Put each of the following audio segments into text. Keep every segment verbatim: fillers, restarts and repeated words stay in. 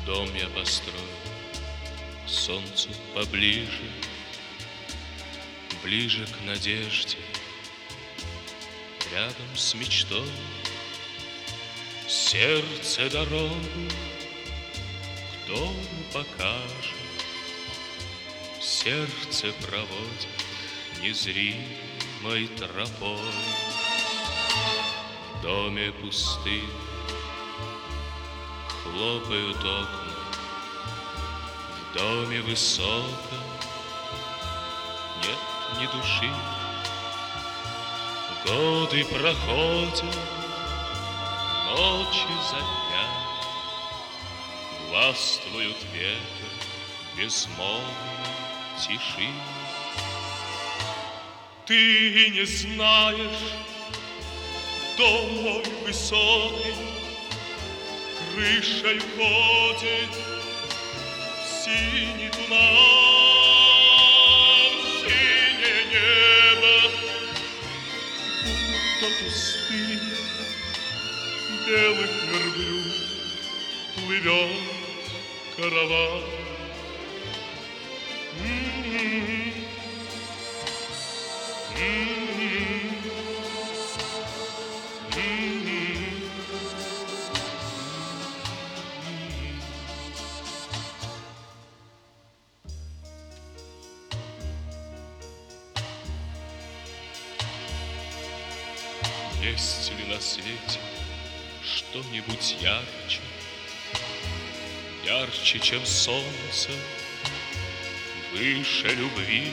Дом я построю к солнцу поближе, ближе к надежде, рядом с мечтой. Сердце дорогу к дому покажет, сердце проводит незримой тропой. В доме пустым хлопают окна, в доме высоком нет ни души. Годы проходят, ночи за днями, властвуют ветер безмолвной тиши. Ты не знаешь, дом мой высокий крышей ходит синий туман, синее небо, будто пустыня, белых верблюд плывет караван. М-м-м. М-м-м. М-м-м. Есть ли на свете что-нибудь ярче, ярче, чем солнце, выше любви?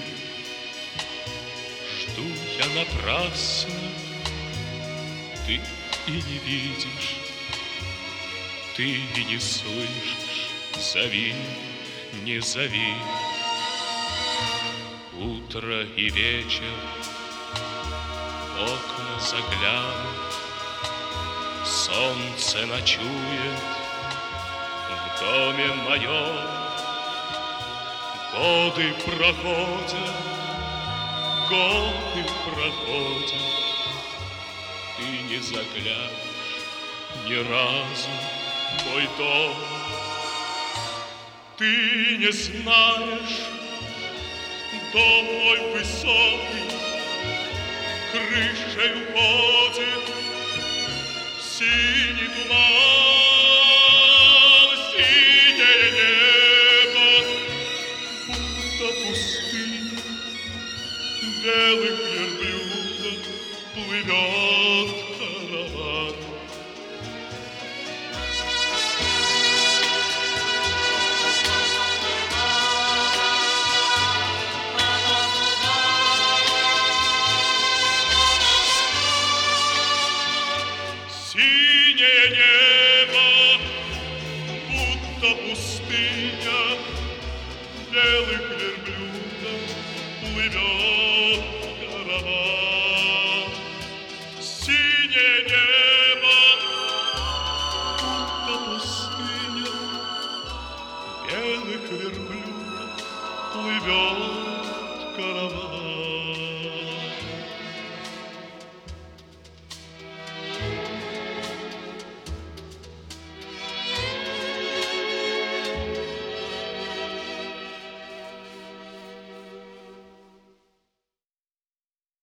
Жду я напрасно, ты и не видишь, ты и не слышишь, зови, не зови. Утро и вечер в окна заглянут, солнце ночует в доме моем. Годы проходят, годы проходят, ты не заглянешь ни разу в мой дом. Ты не знаешь, дом мой высокий крышей уходит синий туман, синее небо, будто пустыня, белых верблюдов плывет